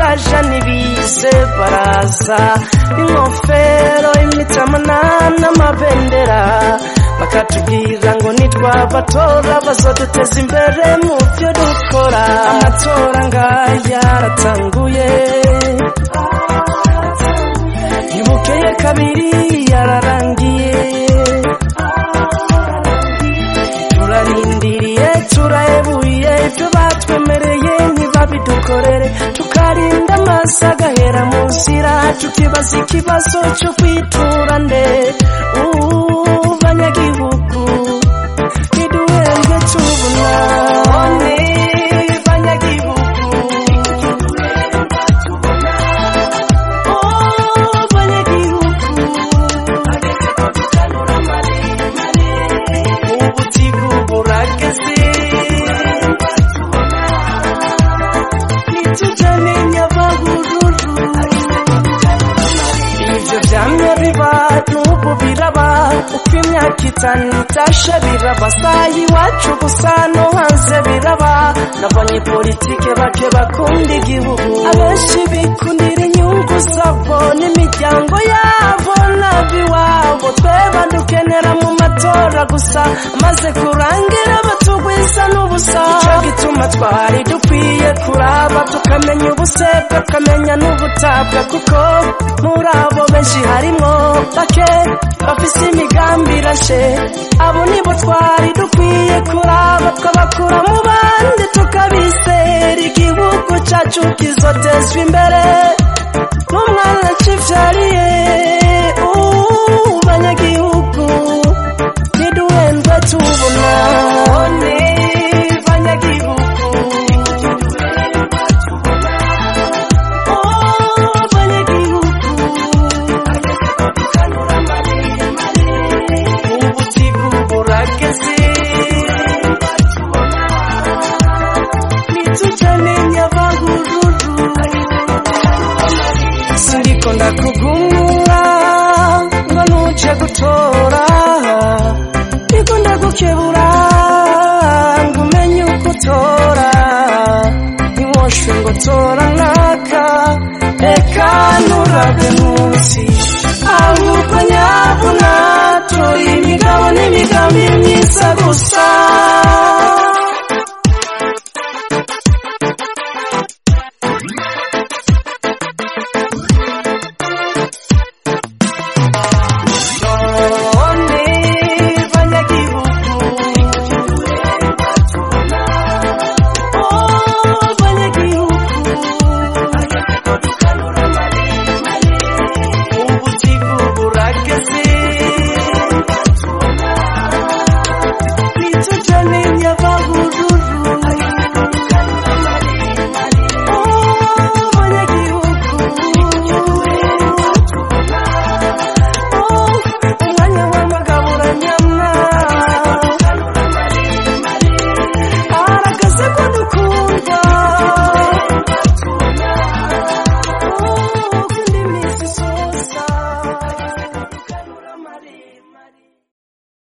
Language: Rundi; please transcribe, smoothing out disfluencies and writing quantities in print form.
baja nibize baraza ingofero imitamana n'amabendera bakatubwira ngo nitwabatora bazoduteza imbere mu byo dukora amatora ngaya aratanguye ibukeye kabiri yararangiye turarindiriye turahebuye ibyo batwemereye ntibabidukorere tukarinda amaso agahera mu nzira tukibaza ikibazo cyo kwitura nde banyagihugu niduhembwe tubona none banyagihugu kitanitasha biraba sayi wacu gusano hanze biraba nabonye politike bake bakunda igihugu abenshi bikundira inyungu zabo n'imiryango yabo nabiwabo tweba dukenera mu matora gusa amaze kurangira batugwiza n'ubusa icyo gituma twari dukwiye kuraba tukamenya ubusebwa tukamenya n'ubutabwa kuko muri abo benshi harimo bake bafise imigambi irashe abo nibo twari dukwiye kuraba twabakura mu bandi tukabizera igihugu cyacu kizotezwa imbere n'umwana kivyariye banyagihugu niduhendwe tubona none banyagihugu ndakugumura ngo nuce gutora niko ndagukebura ngo umenye uko utora ntiwoshwe ngo tora naka eka nurabe munsi ahubwo nyabuna tora imigabo n'imigambi myiza gusa